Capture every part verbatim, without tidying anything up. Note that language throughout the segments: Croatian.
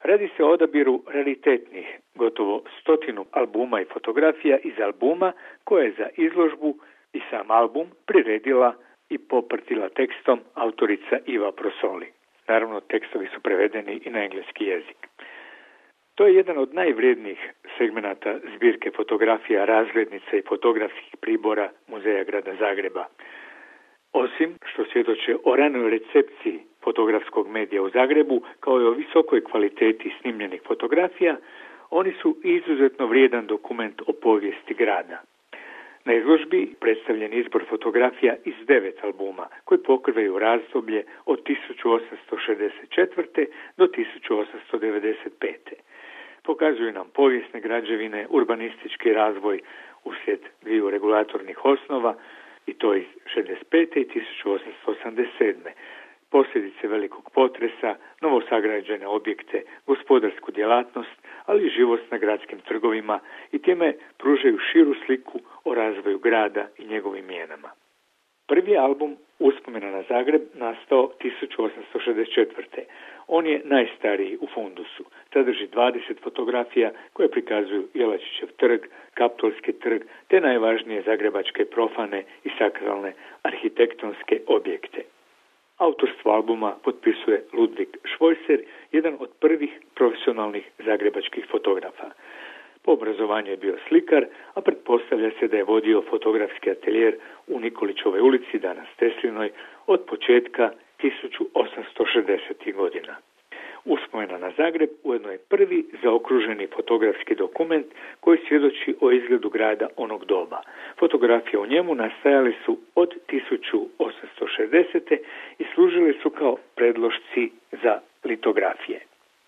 Radi se o odabiru raritetnih, gotovo stotinu albuma i fotografija iz albuma koje je za izložbu i sam album priredila i poprtila tekstom autorica Iva Prosoli. Naravno, tekstovi su prevedeni i na engleski jezik. To je jedan od najvrijednijih segmenata zbirke fotografija, razglednica i fotografskih pribora Muzeja grada Zagreba. Osim što svjedoče o ranoj recepciji fotografskog medija u Zagrebu, kao i o visokoj kvaliteti snimljenih fotografija, oni su izuzetno vrijedan dokument o povijesti grada. Na izložbi predstavljen izbor fotografija iz devet albuma koji pokrivaju razdoblje od tisuću osamsto šezdeset četvrte. do tisuću osamsto devedeset pete. Pokazuju nam povijesne građevine, urbanistički razvoj uslijed dviju regulatornih osnova, i to iz šezdeset pete i tisuću osamsto osamdeset sedme. Posljedice velikog potresa, novosagrađene objekte, gospodarsku djelatnost, ali i živost na gradskim trgovima i time pružaju širu sliku o razvoju grada i njegovim mijenama. Prvi album Uspomena na Zagreb nastao tisuću osamsto šezdeset četvrte. On je najstariji u fundusu. Sadrži dvadeset fotografija koje prikazuju Jelačićev trg, Kaptolski trg, te najvažnije zagrebačke profane i sakralne arhitektonske objekte. Autorstvo albuma potpisuje Ludvig Švojser, jedan od prvih profesionalnih zagrebačkih fotografa. Po obrazovanju je bio slikar, a pretpostavlja se da je vodio fotografski atelijer u Nikolićevoj ulici, danas Teslinoj, od početka tisuću osamsto šezdesetih godina. Uspomena na Zagreb ujedno je prvi zaokruženi fotografski dokument koji svjedoči o izgledu grada onog doba. Fotografije u njemu nastajale su od tisuću osamsto šezdesete. i služile su kao predlošci za litografije.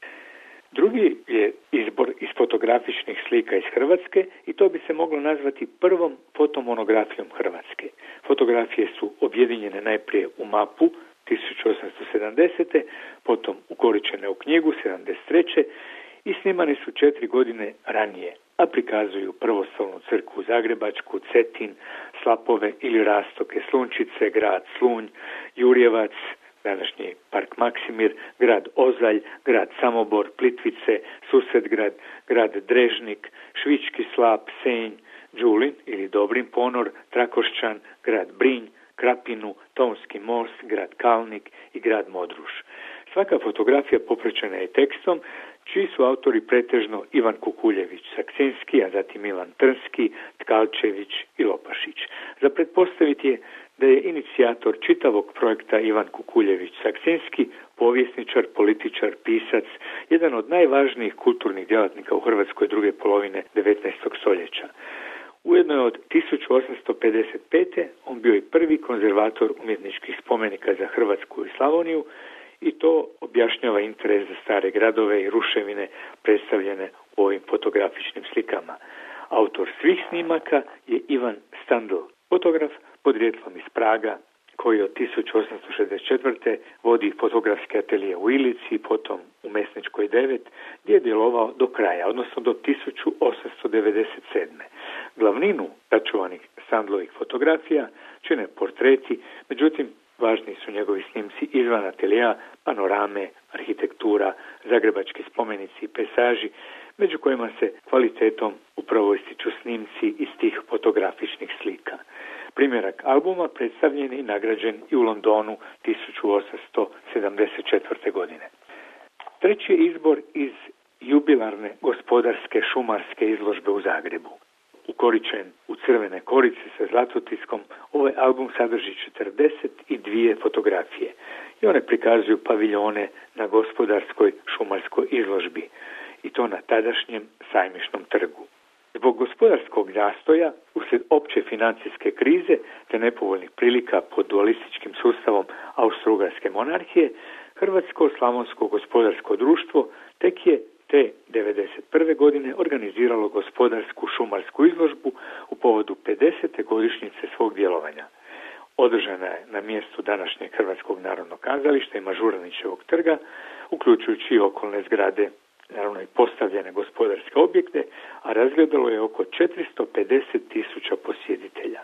Drugi je izbor iz fotografičnih slika iz Hrvatske i to bi se moglo nazvati prvom fotomonografijom Hrvatske. Fotografije su objedinjene najprije u mapu tisuću osamsto sedamdesete. potom ukoričene u knjigu sedamdeset treće. i snimane su četiri godine ranije, a prikazuju prvostolnu crkvu Zagrebačku, Cetin, Slapove ili Rastoke, Slunčice, grad Slunj, Jurjevac, današnji park Maksimir, grad Ozalj, grad Samobor, Plitvice, Susetgrad, grad Drežnik, Švički Slap, Senj, Đulin ili Dobrin Ponor, Trakošćan, grad Brinj, Krapinu, Tonski most, grad Kalnik i grad Modruš. Svaka fotografija popraćena je tekstom, čiji su autori pretežno Ivan Kukuljević Sakcinski, a zatim Milan Trnski, Tkalčević i Lopašić. Za pretpostaviti je da je inicijator čitavog projekta Ivan Kukuljević Sakcinski, povjesničar, političar, pisac, jedan od najvažnijih kulturnih djelatnika u Hrvatskoj druge polovine devetnaestog stoljeća. Ujedno je od tisuću osamsto pedeset pete. on bio i prvi konzervator umjetničkih spomenika za Hrvatsku i Slavoniju i to objašnjava interes za stare gradove i ruševine predstavljene u ovim fotografičnim slikama. Autor svih snimaka je Ivan Standl, fotograf podrijetlom iz Praga, koji od tisuću osamsto šezdeset četvrte. vodi fotografske atelije u Ilici, potom u Mesničkoj devet, gdje je djelovao do kraja, odnosno do tisuću osamsto devedeset sedme. Glavninu sačuvanih Standlovih fotografija čine portreti, međutim, važni su njegovi snimci izvan atelija, panorame, arhitektura, zagrebački spomenici i pejsaži, među kojima se kvalitetom upravo ističu snimci iz tih fotografičnih slika. Primjerak albuma predstavljen i nagrađen i u Londonu tisuću osamsto sedamdeset četvrte. godine. Treći je izbor iz jubilarne gospodarske šumarske izložbe u Zagrebu. Ukoričen u crvene korice sa zlatotiskom, ovaj album sadrži četrdeset dvije fotografije i one prikazuju paviljone na gospodarskoj šumarskoj izložbi i to na tadašnjem Sajmišnom trgu. Zbog gospodarskog zastoja, uslijed opće financijske krize te nepovoljnih prilika pod dualističkim sustavom Austro-Ugarske monarhije, Hrvatsko slavonsko gospodarsko društvo tek je te devedeset prve. godine organiziralo gospodarsku šumarsku izložbu u povodu pedesete godišnjice svog djelovanja. Održana je na mjestu današnjeg Hrvatskog narodnog kazališta i Mažuranićevog trga, uključujući i okolne zgrade, naravno i postavljene gospodarske objekte, a razgledalo je oko četiristo pedeset tisuća posjetitelja.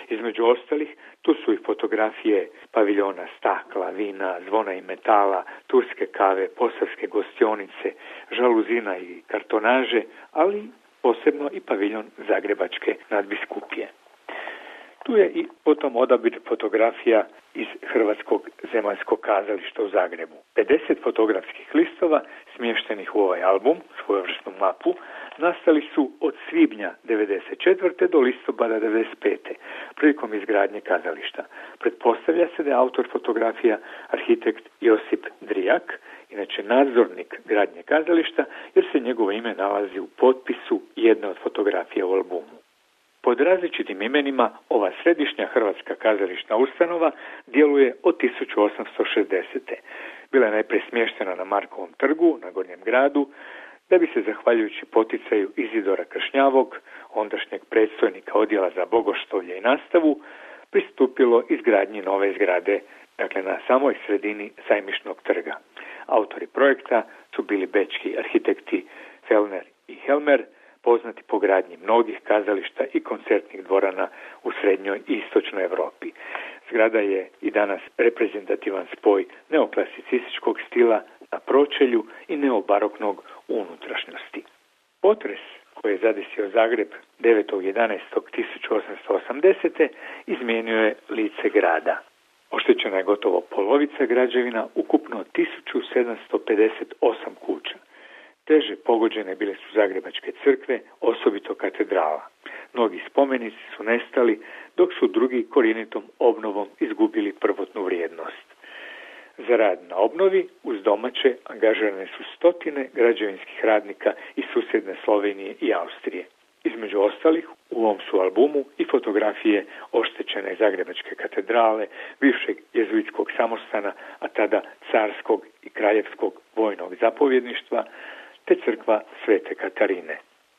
Između ostalih, tu su i fotografije paviljona stakla, vina, zvona i metala, turske kave, posavske gostionice, žaluzina i kartonaže, ali posebno i paviljon Zagrebačke nadbiskupije. Tu je i potom odabir fotografija iz Hrvatskog zemaljskog kazališta u Zagrebu. pedeset fotografskih listova smještenih u ovaj album, svojevrsnu mapu, nastali su od svibnja devedeset četvrte do listopada devedeset pete prilikom izgradnje kazališta. Pretpostavlja se da je autor fotografija arhitekt Josip Drijak, inače nadzornik gradnje kazališta, jer se njegovo ime nalazi u potpisu jedne od fotografija u albumu. Pod različitim imenima ova središnja hrvatska kazališna ustanova djeluje od tisuću osamsto šezdesete. Bila je najprije smještena na Markovom trgu, na Gornjem gradu, da bi se, zahvaljujući poticaju Izidora Kršnjavog, ondašnjeg predstojnika odjela za bogoštovlje i nastavu, pristupilo izgradnji nove zgrade, dakle na samoj sredini Sajmišnog trga. Autori projekta su bili bečki arhitekti Fellner i Helmer, poznati po gradnji mnogih kazališta i koncertnih dvorana u srednjoj i istočnoj Europi. Zgrada je i danas reprezentativan spoj neoklasicističkog stila na pročelju i neobaroknog u unutrašnjosti. Potres koji je zadesio Zagreb devetog jedanaestog tisuću osamsto osamdesete izmijenio je lice grada. Oštećena je gotovo polovica građevina, ukupno tisuću sedamsto pedeset osam kuća. Teže pogođene bile su zagrebačke crkve, osobito katedrala. Mnogi spomenici su nestali, dok su drugi korjenitom obnovom izgubili prvotnu vrijednost. Za rad na obnovi uz domaće angažirane su stotine građevinskih radnika iz susjedne Slovenije i Austrije. Između ostalih, u ovom su albumu i fotografije oštećene Zagrebačke katedrale, bivšeg jezuitskog samostana, a tada carskog i kraljevskog vojnog zapovjedništva, te crkva Svete Katarine.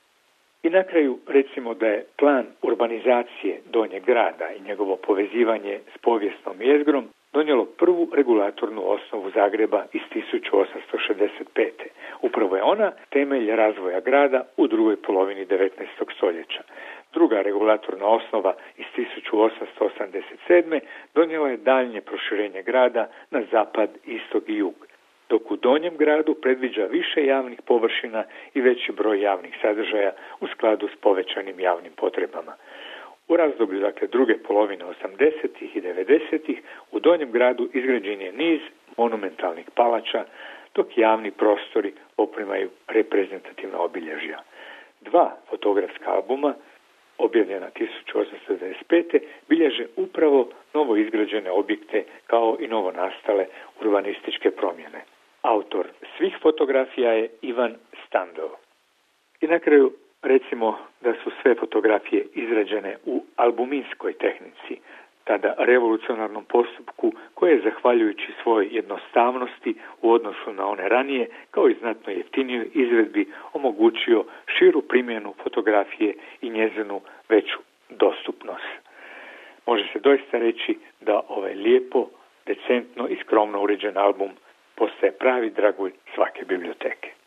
I na kraju recimo da je plan urbanizacije Donjeg grada i njegovo povezivanje s povijesnom jezgrom donijelo prvu regulatornu osnovu Zagreba iz tisuću osamsto šezdeset pete. Upravo je ona temelj razvoja grada u drugoj polovini devetnaestog stoljeća. Druga regulatorna osnova iz tisuću osamsto osamdeset sedme donijela je daljnje proširenje grada na zapad, istok i jug, dok u Donjem gradu predviđa više javnih površina i veći broj javnih sadržaja u skladu s povećanim javnim potrebama. U razdoblju, dakle, druge polovine osamdesetih i devedesetih u Donjem gradu izgrađen je niz monumentalnih palača, dok javni prostori poprimaju reprezentativna obilježja. Dva fotografska albuma, objavljena tisuću osamsto devedeset pete bilježe upravo novo izgrađene objekte kao i novo nastale urbanističke promjene. Autor svih fotografija je Ivan Standl. I na kraju recimo da su sve fotografije izrađene u albuminskoj tehnici, tada revolucionarnom postupku koji je, zahvaljujući svojoj jednostavnosti u odnosu na one ranije, kao i znatno jeftinijoj izvedbi, omogućio širu primjenu fotografije i njezinu veću dostupnost. Može se doista reći da ovaj lijepo, decentno i skromno uređen album postaje pravi dragulj svake biblioteke.